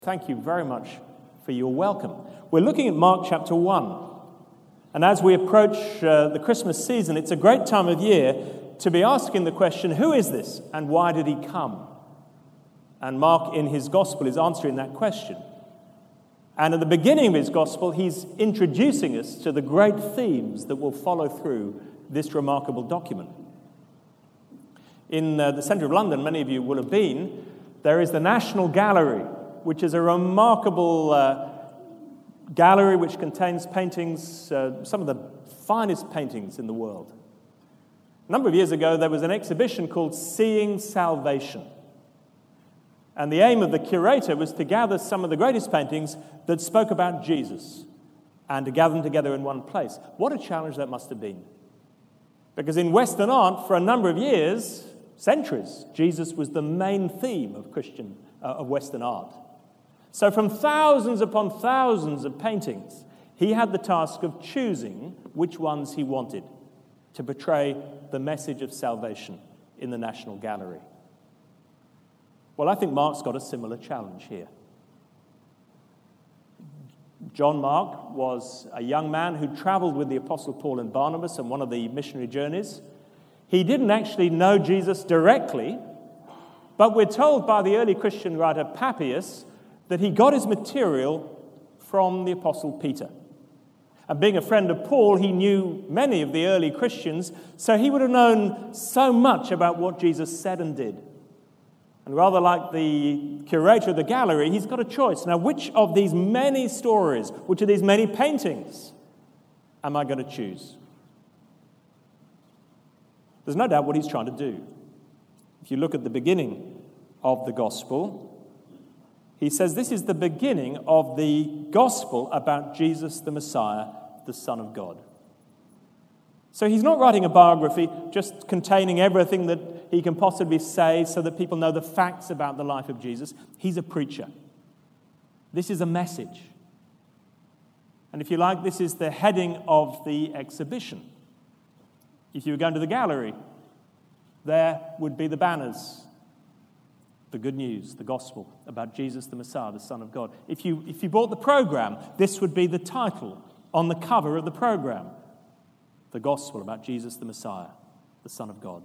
Thank you very much for your welcome. We're looking at Mark chapter 1. And as we approach the Christmas season, it's a great time of year to be asking the question, who is this and why did he come? And Mark in his gospel is answering that question. And at the beginning of his gospel, he's introducing us to the great themes that will follow through this remarkable document. In the centre of London, many of you will have been, there is the National Gallery, which is a remarkable gallery which contains paintings, some of the finest paintings in the world. A number of years ago, there was an exhibition called Seeing Salvation. And the aim of the curator was to gather some of the greatest paintings that spoke about Jesus and to gather them together in one place. What a challenge that must have been. Because in Western art, for a number of years, centuries, Jesus was the main theme of Western art. So from thousands upon thousands of paintings, he had the task of choosing which ones he wanted to portray the message of salvation in the National Gallery. Well, I think Mark's got a similar challenge here. John Mark was a young man who traveled with the Apostle Paul and Barnabas on one of the missionary journeys. He didn't actually know Jesus directly, but we're told by the early Christian writer Papias that he got his material from the Apostle Peter. And being a friend of Paul, he knew many of the early Christians, so he would have known so much about what Jesus said and did. And rather like the curator of the gallery, he's got a choice. Now, which of these many stories, which of these many paintings, am I going to choose? There's no doubt what he's trying to do. If you look at the beginning of the gospel, he says this is the beginning of the gospel about Jesus the Messiah, the Son of God. So he's not writing a biography just containing everything that he can possibly say so that people know the facts about the life of Jesus. He's a preacher. This is a message. And if you like, this is the heading of the exhibition. If you were going to the gallery, there would be the banners. The good news, the gospel about Jesus the Messiah, the Son of God. If you bought the program, this would be the title on the cover of the program. The gospel about Jesus the Messiah, the Son of God.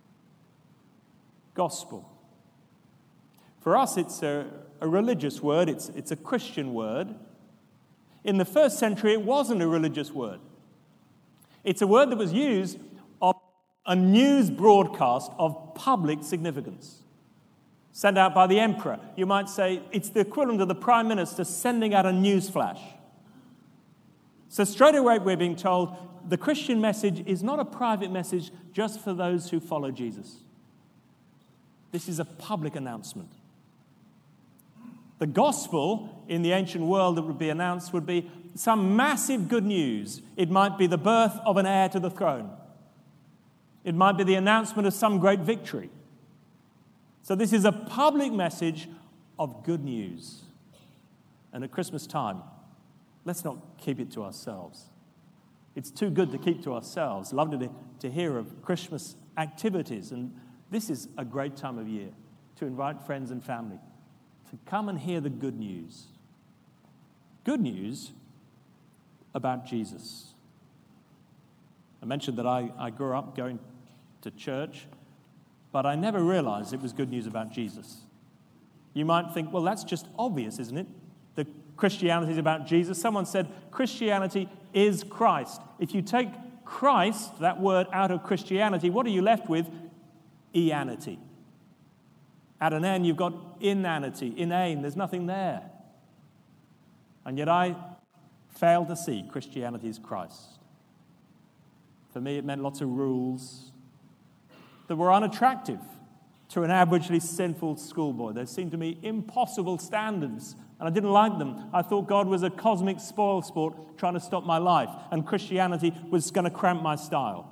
Gospel. For us, it's a religious word. It's a Christian word. In the first century, it wasn't a religious word. It's a word that was used of a news broadcast of public significance. Sent out by the emperor. You might say it's the equivalent of the prime minister sending out a news flash. So straight away we're being told the Christian message is not a private message just for those who follow Jesus. This is a public announcement. The gospel in the ancient world that would be announced would be some massive good news. It might be the birth of an heir to the throne. It might be the announcement of some great victory. So this is a public message of good news. And at Christmas time, let's not keep it to ourselves. It's too good to keep to ourselves. Love to hear of Christmas activities. And this is a great time of year to invite friends and family to come and hear the good news. Good news about Jesus. I mentioned that I grew up going to church, but I never realized it was good news about Jesus. You might think, well, that's just obvious, isn't it? The Christianity is about Jesus. Someone said, Christianity is Christ. If you take Christ, that word, out of Christianity, what are you left with? Eanity. At an N, you've got inanity, inane. There's nothing there. And yet I fail to see Christianity as Christ. For me, it meant lots of rules that were unattractive to an averagely sinful schoolboy. They seemed to me impossible standards, and I didn't like them. I thought God was a cosmic spoilsport trying to stop my life, and Christianity was going to cramp my style.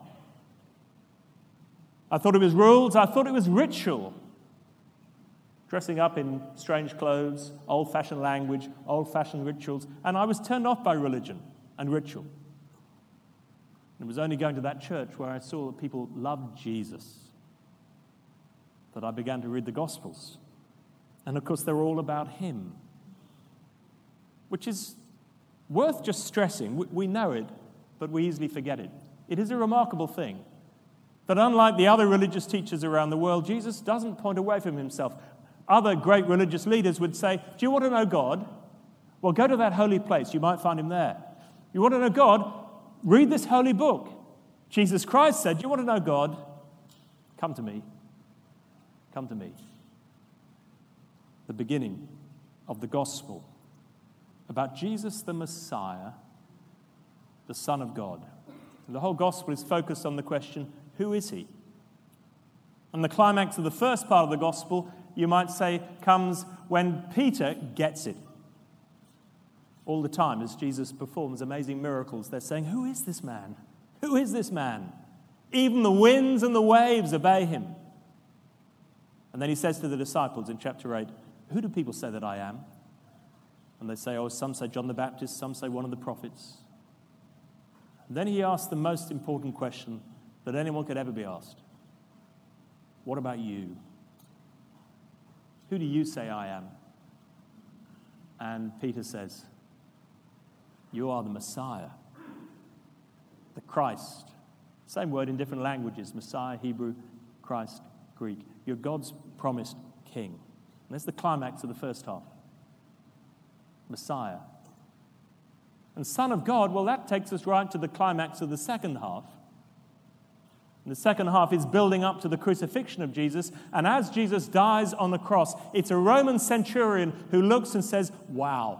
I thought it was rules. I thought it was ritual. Dressing up in strange clothes, old-fashioned language, old-fashioned rituals, and I was turned off by religion and ritual. It was only going to that church where I saw that people loved Jesus that I began to read the Gospels. And of course, they're all about him. which is worth just stressing. We know it, but we easily forget it. It is a remarkable thing that unlike the other religious teachers around the world, Jesus doesn't point away from himself. Other great religious leaders would say, do you want to know God? Well, go to that holy place. You might find him there. You want to know God? Read this holy book. Jesus Christ said, do you want to know God? Come to me. Come to me. The beginning of the gospel about Jesus the Messiah, the Son of God. And the whole gospel is focused on the question, who is he? And the climax of the first part of the gospel, you might say, comes when Peter gets it. All the time as Jesus performs amazing miracles, they're saying, who is this man? Who is this man? Even the winds and the waves obey him. And then he says to the disciples in chapter 8, who do people say that I am? And they say, oh, some say John the Baptist, some say one of the prophets. And then he asks the most important question that anyone could ever be asked. What about you? Who do you say I am? And Peter says, you are the Messiah, the Christ. Same word in different languages, Messiah, Hebrew, Christ, Greek. You're God's promised king. And that's the climax of the first half. Messiah. And Son of God, well, that takes us right to the climax of the second half. And the second half is building up to the crucifixion of Jesus. And as Jesus dies on the cross, it's a Roman centurion who looks and says, wow,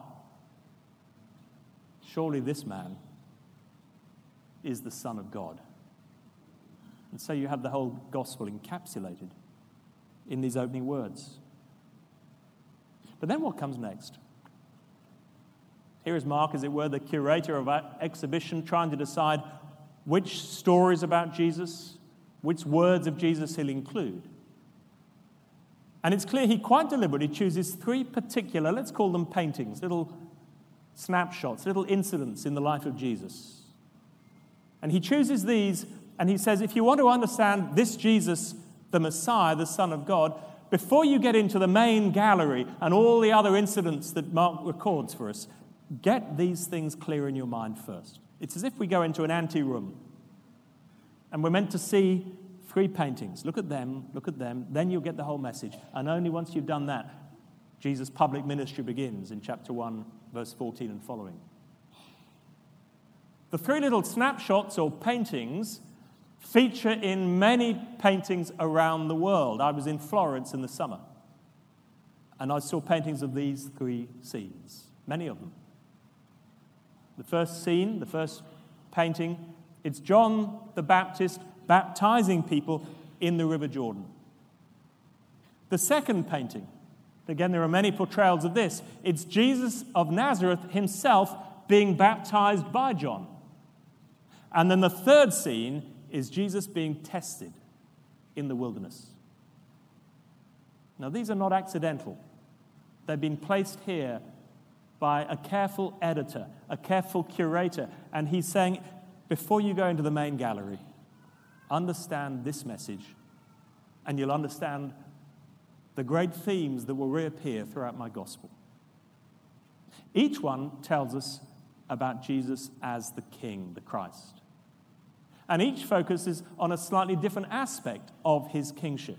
surely this man is the Son of God. And so you have the whole gospel encapsulated in these opening words. But then what comes next? Here is Mark, as it were, the curator of our exhibition, trying to decide which stories about Jesus, which words of Jesus he'll include. And it's clear he quite deliberately chooses three particular, let's call them paintings, little snapshots, little incidents in the life of Jesus. And he chooses these, and he says, if you want to understand this Jesus, the Messiah, the Son of God, before you get into the main gallery and all the other incidents that Mark records for us, get these things clear in your mind first. It's as if we go into an ante-room and we're meant to see three paintings. Look at them, then you'll get the whole message. And only once you've done that, Jesus' public ministry begins in chapter 1, verse 14 and following. The three little snapshots or paintings feature in many paintings around the world. I was in Florence in the summer, and I saw paintings of these three scenes, many of them. The first scene, the first painting, it's John the Baptist baptizing people in the River Jordan. The second painting, again, there are many portrayals of this, it's Jesus of Nazareth himself being baptized by John. And then the third scene is Jesus being tested in the wilderness. Now, these are not accidental. They've been placed here by a careful editor, a careful curator, and he's saying, before you go into the main gallery, understand this message, and you'll understand the great themes that will reappear throughout my gospel. Each one tells us about Jesus as the King, the Christ. And each focuses on a slightly different aspect of his kingship.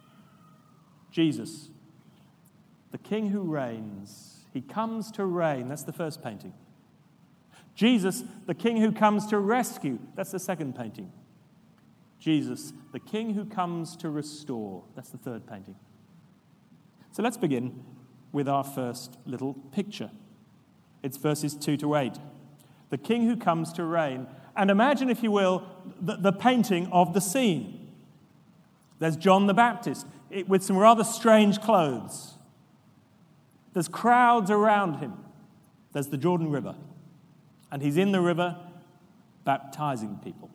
Jesus, the King who reigns. He comes to reign. That's the first painting. Jesus, the King who comes to rescue. That's the second painting. Jesus, the King who comes to restore. That's the third painting. So let's begin with our first little picture. It's verses 2 to 8. The King who comes to reign. And imagine, if you will, the painting of the scene. There's John the Baptist with some rather strange clothes. There's crowds around him. There's the Jordan River. And he's in the river baptizing people.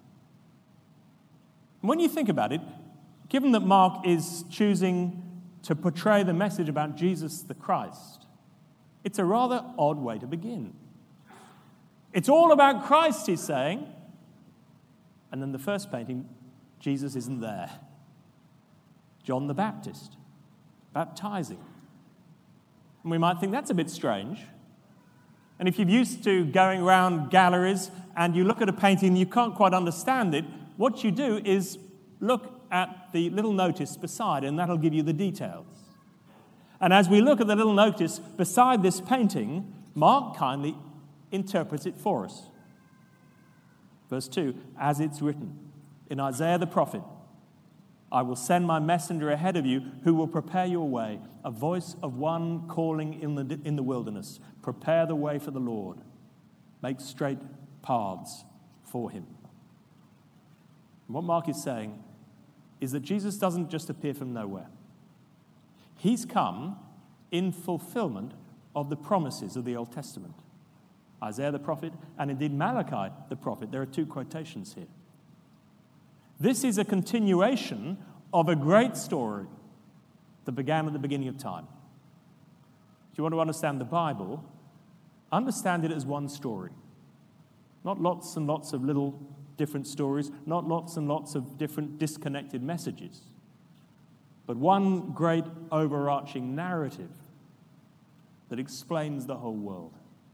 And when you think about it, given that Mark is choosing to portray the message about Jesus the Christ, it's a rather odd way to begin. It's all about Christ, he's saying. And then the first painting, Jesus isn't there. John the Baptist, baptizing. And we might think that's a bit strange. And if you're used to going around galleries and you look at a painting and you can't quite understand it, what you do is look at the little notice beside, and that'll give you the details. And as we look at the little notice beside this painting, Mark kindly interprets it for us. Verse 2, as it's written in Isaiah the prophet, I will send my messenger ahead of you who will prepare your way, a voice of one calling in the wilderness. Prepare the way for the Lord. Make straight paths for him. And what Mark is saying is that Jesus doesn't just appear from nowhere. He's come in fulfillment of the promises of the Old Testament. Isaiah the prophet, and indeed Malachi the prophet. There are two quotations here. This is a continuation of a great story that began at the beginning of time. If you want to understand the Bible, understand it as one story. Not lots and lots of little different stories, not lots and lots of different disconnected messages, but one great overarching narrative that explains the whole world.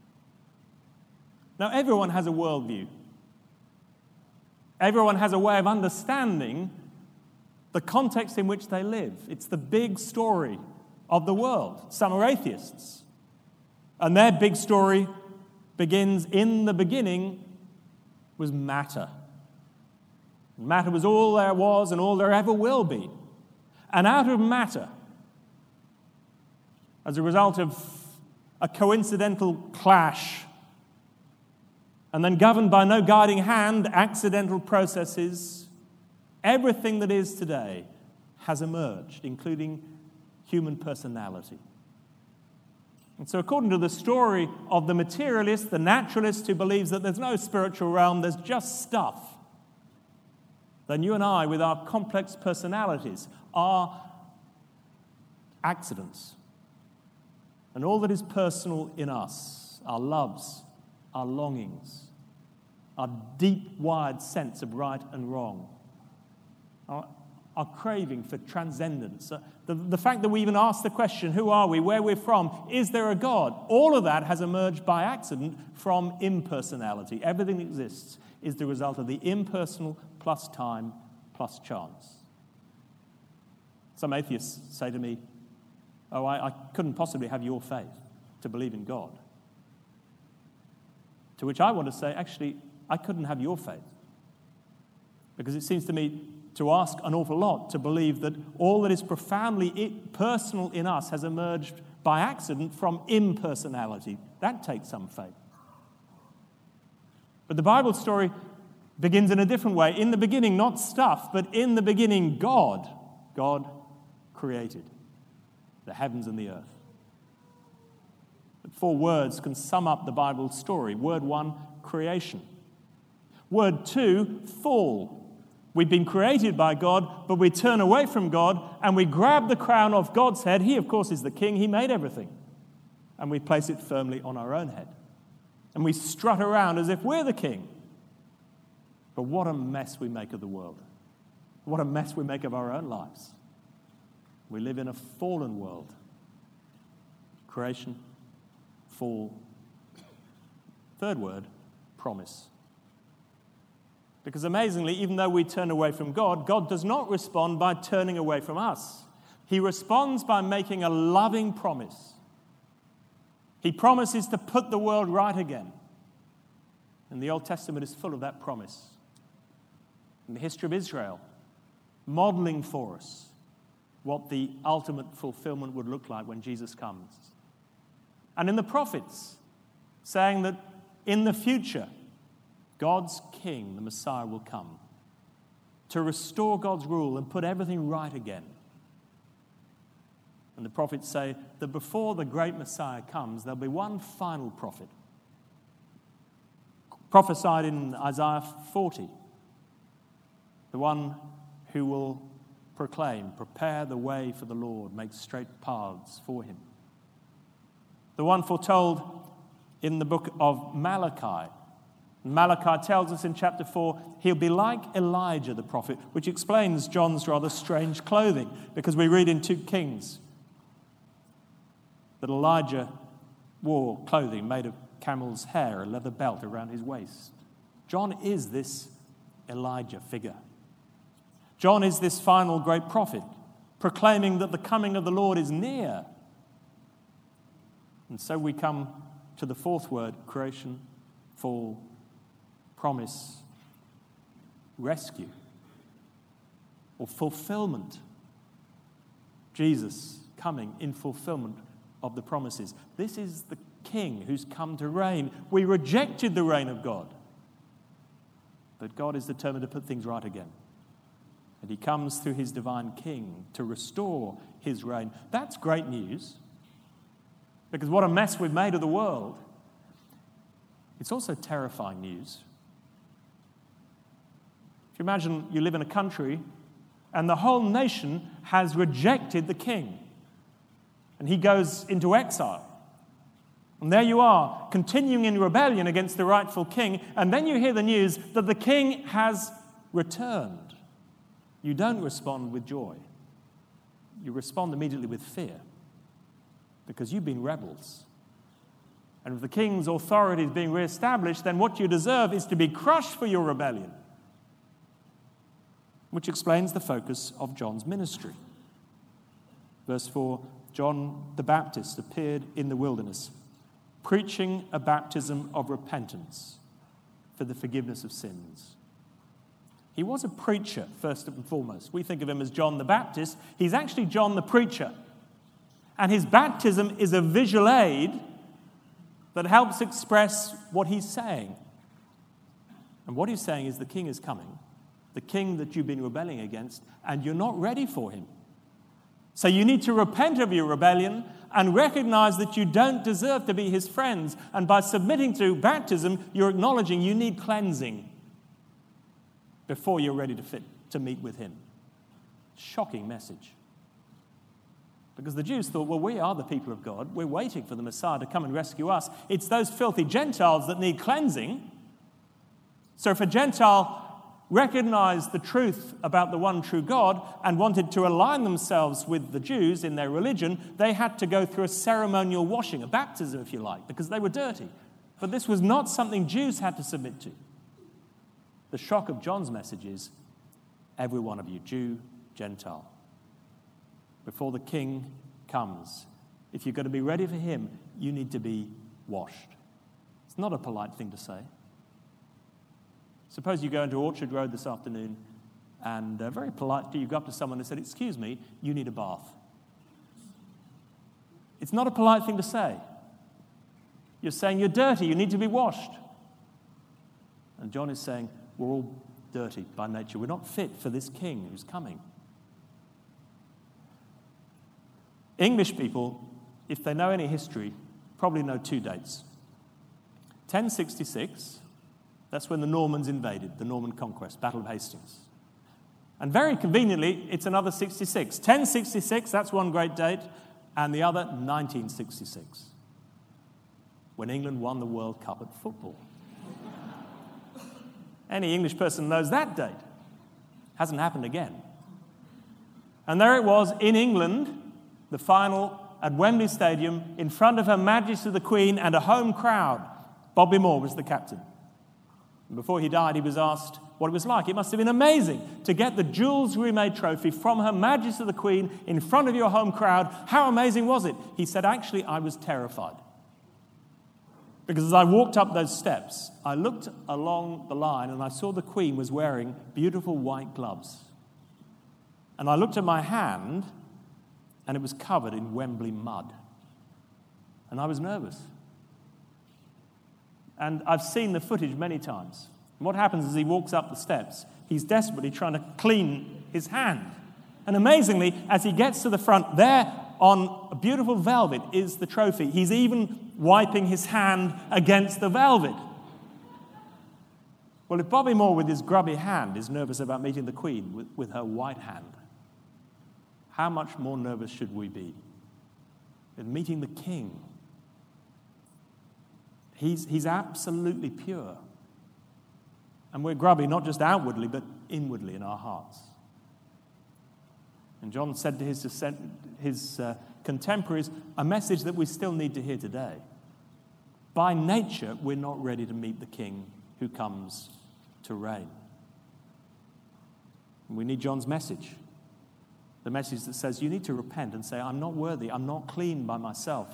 Now, everyone has a worldview. Everyone has a way of understanding the context in which they live. It's the big story of the world. Some are atheists, and their big story begins, in the beginning was matter. Matter was all there was and all there ever will be. And out of matter, as a result of a coincidental clash, and then governed by no guiding hand, accidental processes, everything that is today has emerged, including human personality. And so according to the story of the materialist, the naturalist who believes that there's no spiritual realm, there's just stuff, then you and I, with our complex personalities, are accidents. And all that is personal in us, our loves, our longings, our deep-wired sense of right and wrong, our craving for transcendence, the fact that we even ask the question, who are we, where we're from, is there a God? All of that has emerged by accident from impersonality. Everything that exists is the result of the impersonal plus time plus chance. Some atheists say to me, I couldn't possibly have your faith to believe in God. To which I want to say, actually, I couldn't have your faith. Because it seems to me to ask an awful lot to believe that all that is profoundly personal in us has emerged by accident from impersonality. That takes some faith. But the Bible story begins in a different way. In the beginning, not stuff, but in the beginning, God. God created the heavens and the earth. But 4 words can sum up the Bible story. Word 1, creation. Word 2, fall. We've been created by God, but we turn away from God and we grab the crown off God's head. He, of course, is the king. He made everything. And we place it firmly on our own head. And we strut around as if we're the king. But what a mess we make of the world. What a mess we make of our own lives. We live in a fallen world. Creation, fall. 3rd word, promise. Because amazingly, even though we turn away from God, God does not respond by turning away from us. He responds by making a loving promise. He promises to put the world right again. And the Old Testament is full of that promise. In the history of Israel, modeling for us what the ultimate fulfillment would look like when Jesus comes. And in the prophets, saying that in the future, God's king, the Messiah, will come to restore God's rule and put everything right again. And the prophets say that before the great Messiah comes, there'll be one final prophet, prophesied in Isaiah 40, the one who will proclaim, prepare the way for the Lord, make straight paths for him. The one foretold in the book of Malachi. Malachi tells us in chapter 4, he'll be like Elijah the prophet, which explains John's rather strange clothing, because we read in 2 Kings that Elijah wore clothing made of camel's hair, a leather belt around his waist. John is this Elijah figure. John is this final great prophet, proclaiming that the coming of the Lord is near. And so we come to the fourth word: creation, fall, promise, rescue, or fulfillment. Jesus coming in fulfillment of the promises. This is the King who's come to reign. We rejected the reign of God, but God is determined to put things right again. And he comes through his divine King to restore his reign. That's great news, because what a mess we've made of the world. It's also terrifying news. If you imagine you live in a country and the whole nation has rejected the king, and he goes into exile. And there you are, continuing in rebellion against the rightful king, and then you hear the news that the king has returned. You don't respond with joy. You respond immediately with fear, because you've been rebels. And if the king's authority is being reestablished, then what you deserve is to be crushed for your rebellion. Which explains the focus of John's ministry. Verse 4, John the Baptist appeared in the wilderness, preaching a baptism of repentance for the forgiveness of sins. He was a preacher, first and foremost. We think of him as John the Baptist. He's actually John the preacher. And his baptism is a visual aid that helps express what he's saying. And what he's saying is the king is coming, the king that you've been rebelling against, and you're not ready for him. So you need to repent of your rebellion and recognize that you don't deserve to be his friends. And by submitting to baptism, you're acknowledging you need cleansing before you're ready to meet with him. Shocking message. Because the Jews thought, well, we are the people of God. We're waiting for the Messiah to come and rescue us. It's those filthy Gentiles that need cleansing. So if a Gentile recognized the truth about the one true God and wanted to align themselves with the Jews in their religion, they had to go through a ceremonial washing, a baptism, if you like, because they were dirty. But this was not something Jews had to submit to. The shock of John's message is, every one of you, Jew, Gentile, before the king comes, if you're going to be ready for him, you need to be washed. It's not a polite thing to say. Suppose you go into Orchard Road this afternoon and very politely you go up to someone and said, excuse me, you need a bath. It's not a polite thing to say. You're saying you're dirty, you need to be washed. And John is saying, we're all dirty by nature. We're not fit for this king who's coming. English people, if they know any history, probably know two dates. 1066, that's when the Normans invaded, the Norman conquest, Battle of Hastings. And very conveniently, it's another 66. 1066, that's one great date, and the other, 1966, when England won the World Cup at football. Any English person knows that date. Hasn't happened again. And there it was in England, the final at Wembley Stadium, in front of Her Majesty the Queen and a home crowd. Bobby Moore was the captain. And before he died, he was asked what it was like. It must have been amazing to get the Jules Rimet trophy from Her Majesty the Queen in front of your home crowd. How amazing was it? He said, actually, I was terrified. Because as I walked up those steps, I looked along the line and I saw the Queen was wearing beautiful white gloves. And I looked at my hand and it was covered in Wembley mud. And I was nervous. And I've seen the footage many times. And what happens is he walks up the steps. He's desperately trying to clean his hand. And amazingly, as he gets to the front, there on a beautiful velvet is the trophy. He's even wiping his hand against the velvet. Well, if Bobby Moore with his grubby hand is nervous about meeting the Queen with her white hand, how much more nervous should we be in meeting the King? He's absolutely pure. And we're grubby not just outwardly, but inwardly in our hearts. And John said to his contemporaries a message that we still need to hear today. by nature, we're not ready to meet the King who comes to reign. We need John's message. The message that says you need to repent and say, I'm not worthy, I'm not clean by myself.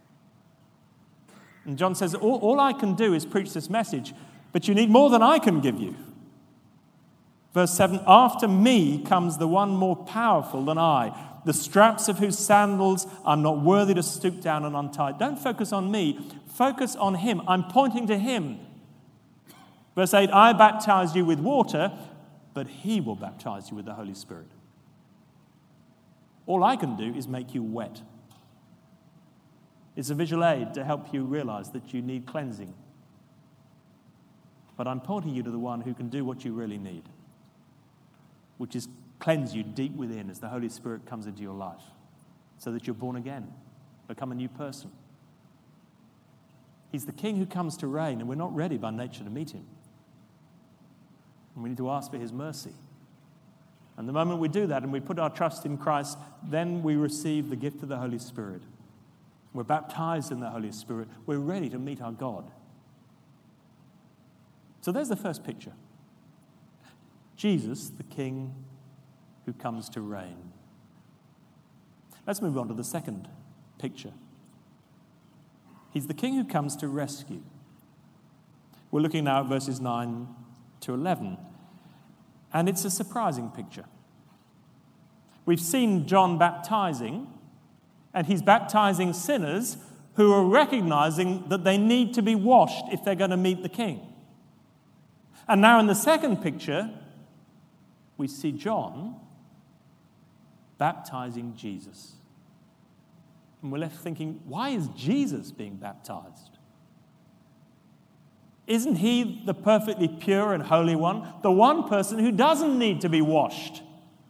And John says, all I can do is preach this message, but you need more than I can give you. Verse 7, after me comes the one more powerful than I, the straps of whose sandals I'm not worthy to stoop down and untie. Don't focus on me, focus on him. I'm pointing to him. Verse 8, I baptize you with water, but he will baptize you with the Holy Spirit. All I can do is make you wet. It's a visual aid to help you realize that you need cleansing. But I'm pointing you to the one who can do what you really need, which is cleanse you deep within as the Holy Spirit comes into your life so that you're born again, become a new person. He's the King who comes to reign, and we're not ready by nature to meet him. And we need to ask for his mercy. And the moment we do that and we put our trust in Christ, then we receive the gift of the Holy Spirit. We're baptized in the Holy Spirit. We're ready to meet our God. So there's the first picture. Jesus, the King who comes to reign. Let's move on to the second picture. He's the King who comes to rescue. We're looking now at verses 9 to 11. And it's a surprising picture. We've seen John baptizing, and he's baptizing sinners who are recognizing that they need to be washed if they're going to meet the King. And now in the second picture, we see John baptizing Jesus. And we're left thinking, why is Jesus being baptized? Isn't he the perfectly pure and holy one, the one person who doesn't need to be washed?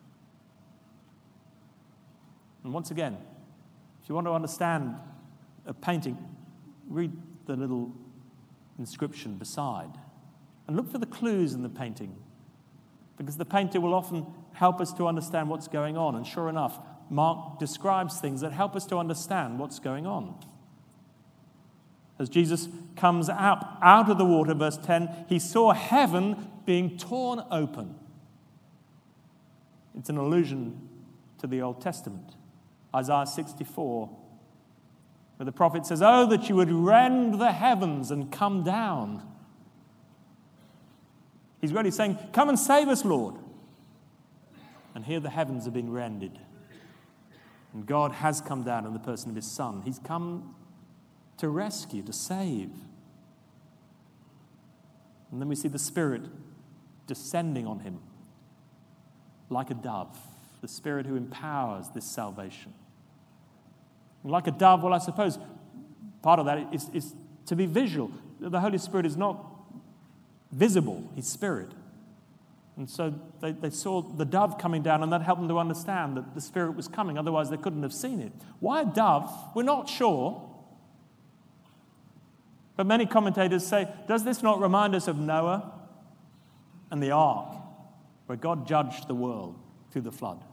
And once again, if you want to understand a painting, read the little inscription beside and look for the clues in the painting, because the painter will often help us to understand what's going on. And sure enough, Mark describes things that help us to understand what's going on. As Jesus comes out of the water, verse 10, he saw heaven being torn open. It's an allusion to the Old Testament. Isaiah 64, where the prophet says, oh, that you would rend the heavens and come down. He's really saying, come and save us, Lord. And here the heavens have been rended. And God has come down in the person of his Son. He's come to rescue, to save. And then we see the Spirit descending on him like a dove, the Spirit who empowers this salvation. And like a dove, well, I suppose part of that is to be visual. The Holy Spirit is not visible, he's Spirit. And so they saw the dove coming down, and that helped them to understand that the Spirit was coming. Otherwise, they couldn't have seen it. Why a dove? We're not sure. But many commentators say, does this not remind us of Noah and the ark, where God judged the world through the flood?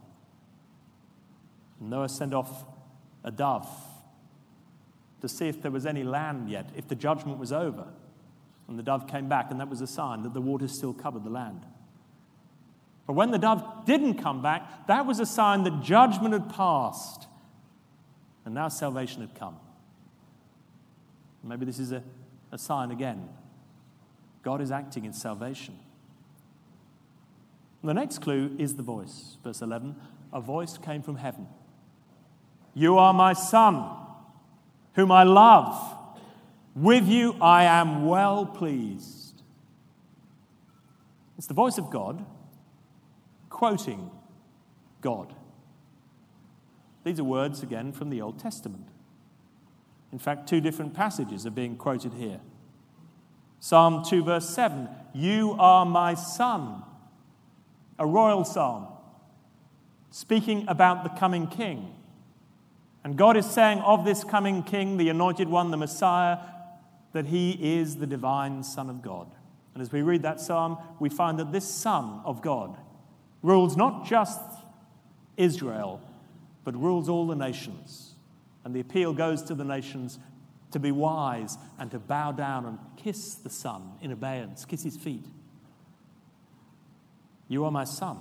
Noah sent off a dove to see if there was any land yet, if the judgment was over. And the dove came back, and that was a sign that the waters still covered the land. But when the dove didn't come back, that was a sign that judgment had passed, and now salvation had come. Maybe this is a sign again. God is acting in salvation. The next clue is the voice. Verse 11, a voice came from heaven. You are my Son, whom I love. With you I am well pleased. It's the voice of God quoting God. These are words, again, from the Old Testament. In fact, two different passages are being quoted here. Psalm 2, verse 7, you are my Son, a royal psalm, speaking about the coming king. And God is saying of this coming king, the anointed one, the Messiah, that he is the divine Son of God. And as we read that psalm, we find that this Son of God rules not just Israel, but rules all the nations. And the appeal goes to the nations, to be wise, and to bow down and kiss the Son in obedience, kiss his feet. You are my Son,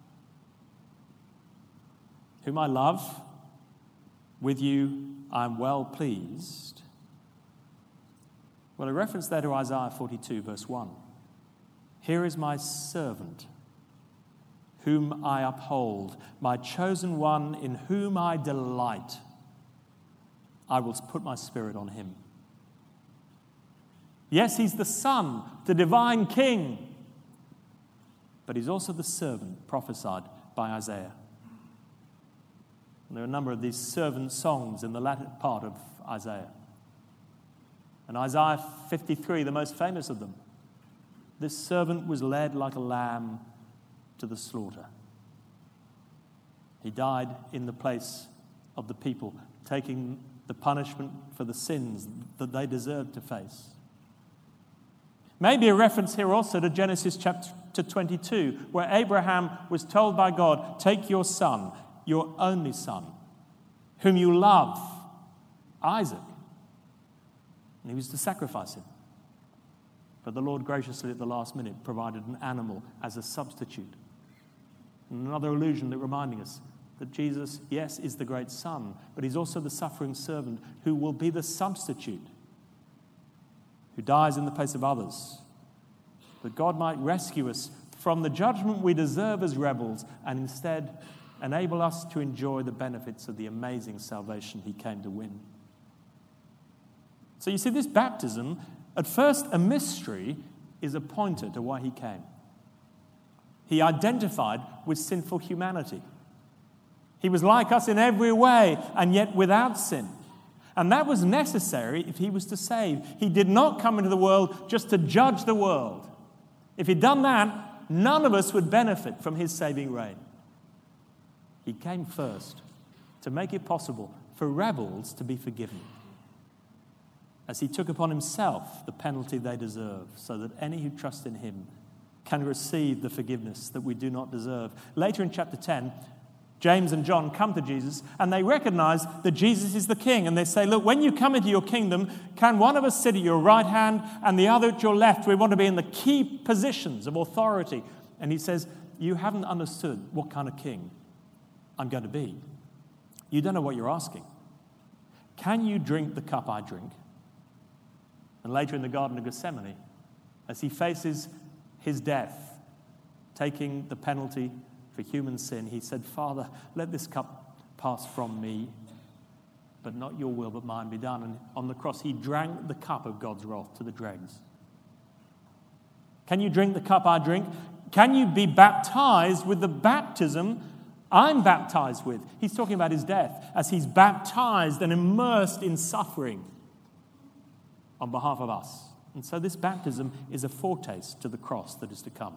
whom I love. With you I am well pleased. Well, a reference there to Isaiah 42, verse 1. Here is my servant, whom I uphold, my chosen one, in whom I delight. I will put my spirit on him. Yes, he's the Son, the divine King, but he's also the servant prophesied by Isaiah. And there are a number of these servant songs in the latter part of Isaiah. And Isaiah 53, the most famous of them, this servant was led like a lamb to the slaughter. He died in the place of the people, taking the punishment for the sins that they deserved to face. Maybe a reference here also to Genesis chapter 22, where Abraham was told by God, take your son, your only son, whom you love, Isaac. And he was to sacrifice him. But the Lord graciously at the last minute provided an animal as a substitute. And another allusion that reminding us that Jesus, yes, is the great Son, but he's also the suffering servant who will be the substitute, who dies in the place of others, that God might rescue us from the judgment we deserve as rebels and instead enable us to enjoy the benefits of the amazing salvation he came to win. So you see, this baptism, at first a mystery, is a pointer to why he came. He identified with sinful humanity. He was like us in every way, and yet without sin. And that was necessary if he was to save. He did not come into the world just to judge the world. If he'd done that, none of us would benefit from his saving reign. He came first to make it possible for rebels to be forgiven, as he took upon himself the penalty they deserve, so that any who trust in him can receive the forgiveness that we do not deserve. Later in chapter 10, James and John come to Jesus and they recognize that Jesus is the King. And they say, look, when you come into your kingdom, can one of us sit at your right hand and the other at your left? We want to be in the key positions of authority. And he says, you haven't understood what kind of king I'm going to be. You don't know what you're asking. Can you drink the cup I drink? And later in the Garden of Gethsemane, as he faces his death, taking the penalty for human sin, he said, Father, let this cup pass from me, but not your will, but mine be done. And on the cross, he drank the cup of God's wrath to the dregs. Can you drink the cup I drink? Can you be baptized with the baptism I'm baptized with? He's talking about his death, as he's baptized and immersed in suffering on behalf of us. And so this baptism is a foretaste to the cross that is to come.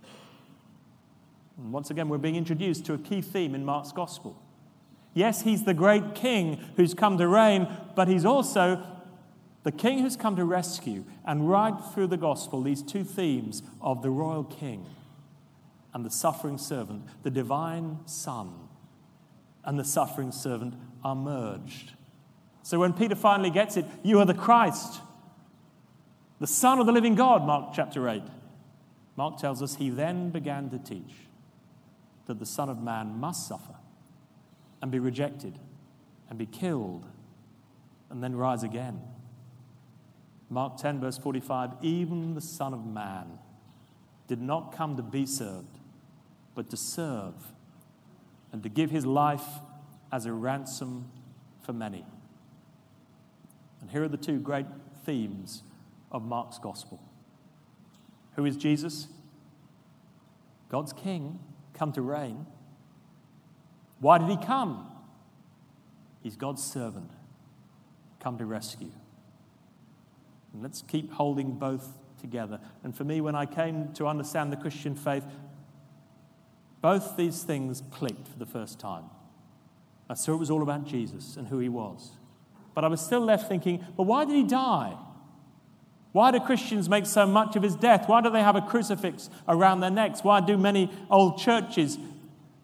And once again, we're being introduced to a key theme in Mark's gospel. Yes, he's the great king who's come to reign, but he's also the king who's come to rescue. And right through the gospel, these two themes of the royal king and the suffering servant, the divine Son and the suffering servant, are merged. So when Peter finally gets it, you are the Christ, the Son of the living God, Mark chapter 8. Mark tells us he then began to teach that the Son of Man must suffer and be rejected and be killed and then rise again. Mark 10, verse 45, even the Son of Man did not come to be served, but to serve and to give his life as a ransom for many. And here are the two great themes of Mark's gospel. Who is Jesus? God's King, come to reign. Why did he come? He's God's servant, come to rescue. And let's keep holding both together. And for me, when I came to understand the Christian faith, both these things clicked for the first time. I saw it was all about Jesus and who he was. But I was still left thinking, but why did he die? Why do Christians make so much of his death? Why do they have a crucifix around their necks? Why do many old churches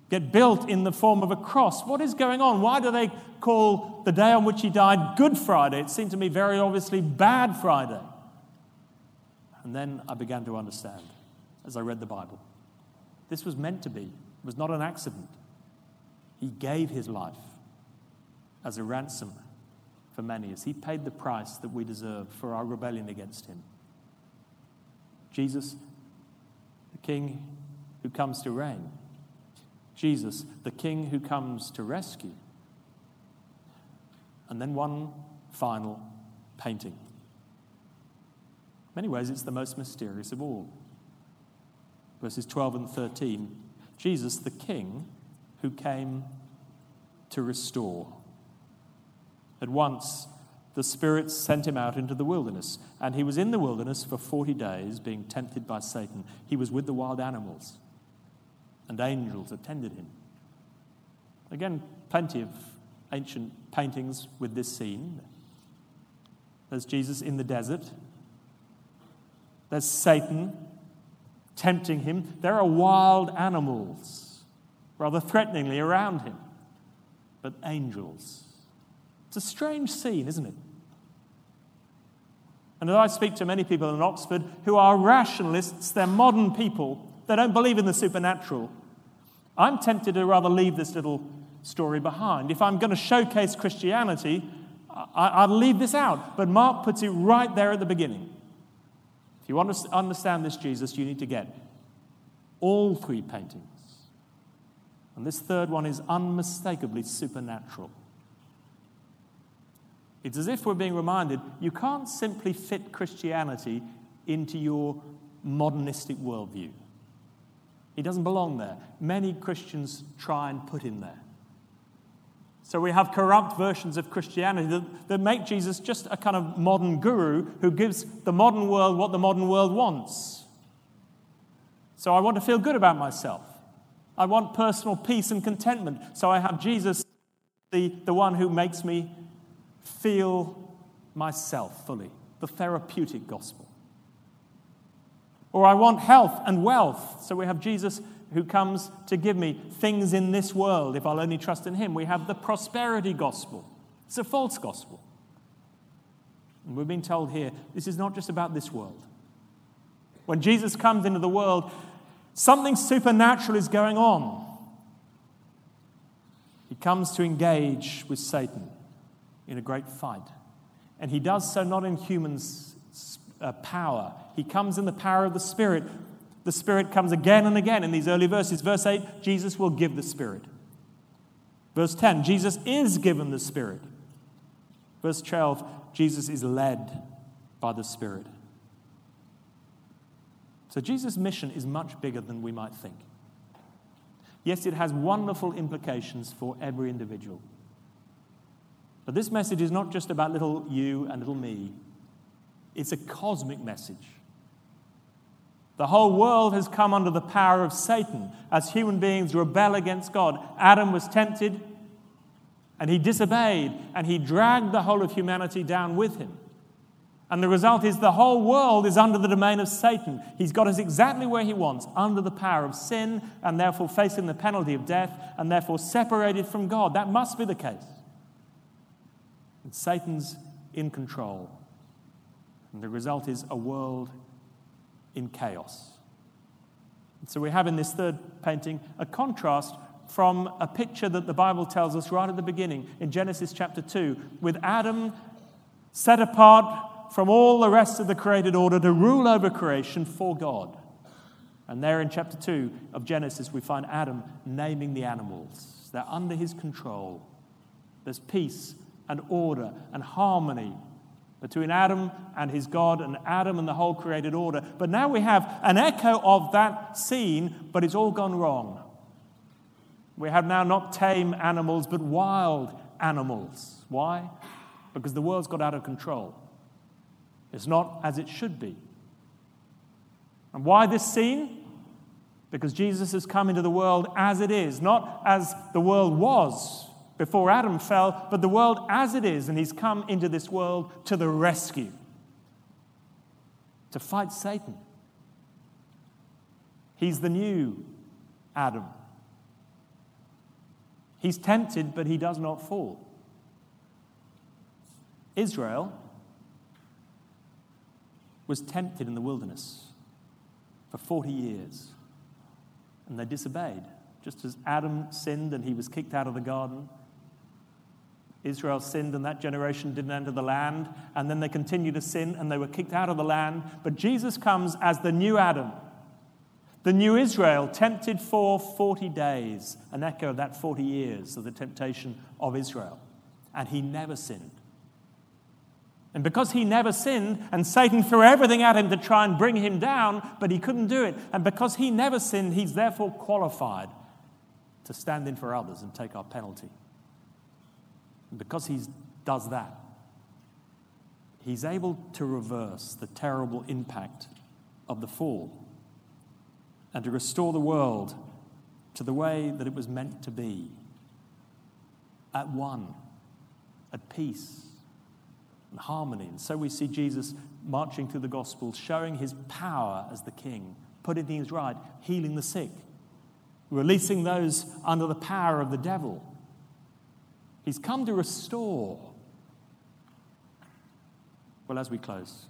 get built in the form of a cross. What is going on? Why do they call the day on which he died Good Friday? It seemed to me very obviously Bad Friday. And then I began to understand as I read the Bible. This was meant to be. It was not an accident. He gave his life as a ransom for many, as he paid the price that we deserve for our rebellion against him. Jesus, the King who comes to reign. Jesus, the King who comes to rescue. And then one final painting. In many ways, it's the most mysterious of all. Verses 12 and 13. Jesus, the King who came to restore. At once, the Spirit sent him out into the wilderness, and he was in the wilderness for 40 days, being tempted by Satan. He was with the wild animals, and angels attended him. Again, plenty of ancient paintings with this scene. There's Jesus in the desert. There's Satan tempting him. There are wild animals, rather threateningly, around him, but angels. It's a strange scene, isn't it? And as I speak to many people in Oxford who are rationalists, they're modern people, they don't believe in the supernatural, I'm tempted to rather leave this little story behind. If I'm going to showcase Christianity, I'd leave this out. But Mark puts it right there at the beginning. If you want to understand this Jesus, you need to get all three paintings. And this third one is unmistakably supernatural. It's as if we're being reminded, you can't simply fit Christianity into your modernistic worldview. It doesn't belong there. Many Christians try and put him there. So we have corrupt versions of Christianity that make Jesus just a kind of modern guru who gives the modern world what the modern world wants. So I want to feel good about myself. I want personal peace and contentment. So I have Jesus, the one who makes me feel myself fully, the therapeutic gospel. Or I want health and wealth. So we have Jesus who comes to give me things in this world if I'll only trust in him. We have the prosperity gospel. It's a false gospel. And we're being told here, this is not just about this world. When Jesus comes into the world, something supernatural is going on. He comes to engage with Satan in a great fight. And he does so not in humans' power. He comes in the power of the Spirit. The Spirit comes again and again in these early verses. Verse 8, Jesus will give the Spirit. Verse 10, Jesus is given the Spirit. Verse 12, Jesus is led by the Spirit. So Jesus' mission is much bigger than we might think. Yes, it has wonderful implications for every individual. But this message is not just about little you and little me. It's a cosmic message. The whole world has come under the power of Satan as human beings rebel against God. Adam was tempted, and he disobeyed, and he dragged the whole of humanity down with him. And the result is the whole world is under the domain of Satan. He's got us exactly where he wants, under the power of sin, and therefore facing the penalty of death, and therefore separated from God. That must be the case. And Satan's in control. And the result is a world in chaos. And so we have in this third painting a contrast from a picture that the Bible tells us right at the beginning in Genesis chapter 2, with Adam set apart from all the rest of the created order to rule over creation for God. And there in chapter 2 of Genesis we find Adam naming the animals. They're under his control. There's peace and order and harmony between Adam and his God and Adam and the whole created order. But now we have an echo of that scene, but it's all gone wrong. We have now not tame animals, but wild animals. Why? Because the world's got out of control. It's not as it should be. And why this scene? Because Jesus has come into the world as it is, not as the world was before Adam fell, but the world as it is, and he's come into this world to the rescue, to fight Satan. He's the new Adam. He's tempted, but he does not fall. Israel was tempted in the wilderness for 40 years, and they disobeyed. Just as Adam sinned and he was kicked out of the garden, Israel sinned and that generation didn't enter the land, and then they continued to sin and they were kicked out of the land. But Jesus comes as the new Adam, the new Israel, tempted for 40 days, an echo of that 40 years of the temptation of Israel. And he never sinned. And because he never sinned, and Satan threw everything at him to try and bring him down, but he couldn't do it. And because he never sinned, he's therefore qualified to stand in for others and take our penalty. And because he does that, he's able to reverse the terrible impact of the fall and to restore the world to the way that it was meant to be, at one, at peace and harmony. And so we see Jesus marching through the Gospels, showing his power as the King, putting things right, healing the sick, releasing those under the power of the devil. He's come to restore. Well, as we close,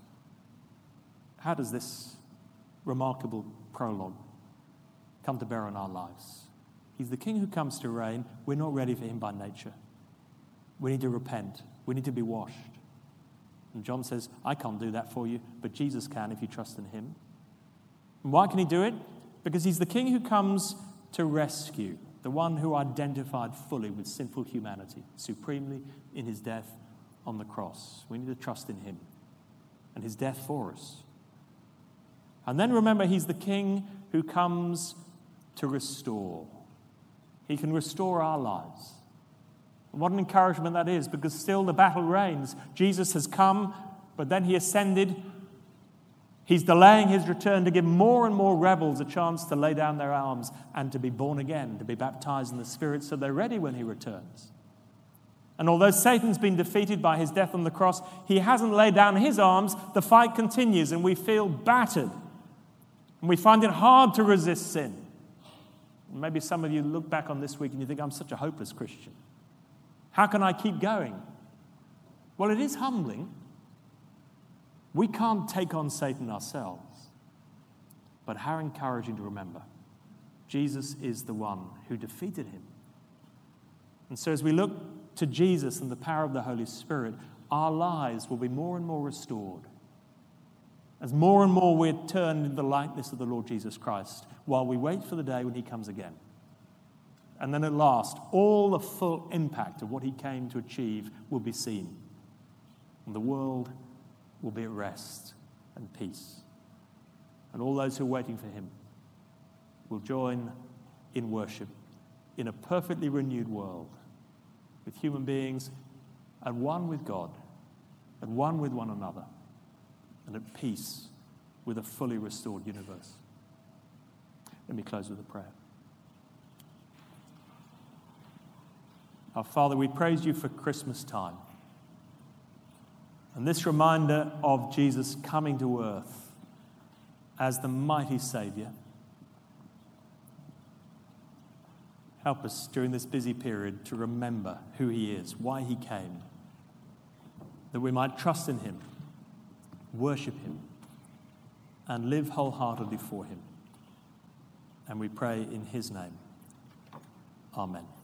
how does this remarkable prologue come to bear on our lives? He's the King who comes to reign. We're not ready for him by nature. We need to repent. We need to be washed. And John says, I can't do that for you, but Jesus can if you trust in him. And why can he do it? Because he's the King who comes to rescue, the one who identified fully with sinful humanity, supremely in his death on the cross. We need to trust in him and his death for us. And then remember, he's the King who comes to restore. He can restore our lives. And what an encouragement that is, because still the battle reigns. Jesus has come, but then he ascended. He's delaying his return to give more and more rebels a chance to lay down their arms and to be born again, to be baptized in the Spirit so they're ready when he returns. And although Satan's been defeated by his death on the cross, he hasn't laid down his arms. The fight continues and we feel battered. And we find it hard to resist sin. Maybe some of you look back on this week and you think, I'm such a hopeless Christian. How can I keep going? Well, it is humbling. We can't take on Satan ourselves. But how encouraging to remember, Jesus is the one who defeated him. And so as we look to Jesus and the power of the Holy Spirit, our lives will be more and more restored. As more and more we're turned into the likeness of the Lord Jesus Christ, while we wait for the day when he comes again. And then at last, all the full impact of what he came to achieve will be seen. And the world will be at rest and peace. And all those who are waiting for him will join in worship in a perfectly renewed world, with human beings at one with God, at one with one another, and at peace with a fully restored universe. Let me close with a prayer. Our Father, we praise you for Christmas time and this reminder of Jesus coming to earth as the mighty Saviour. Help us during this busy period to remember who he is, why he came, that we might trust in him, worship him, and live wholeheartedly for him. And we pray in his name. Amen.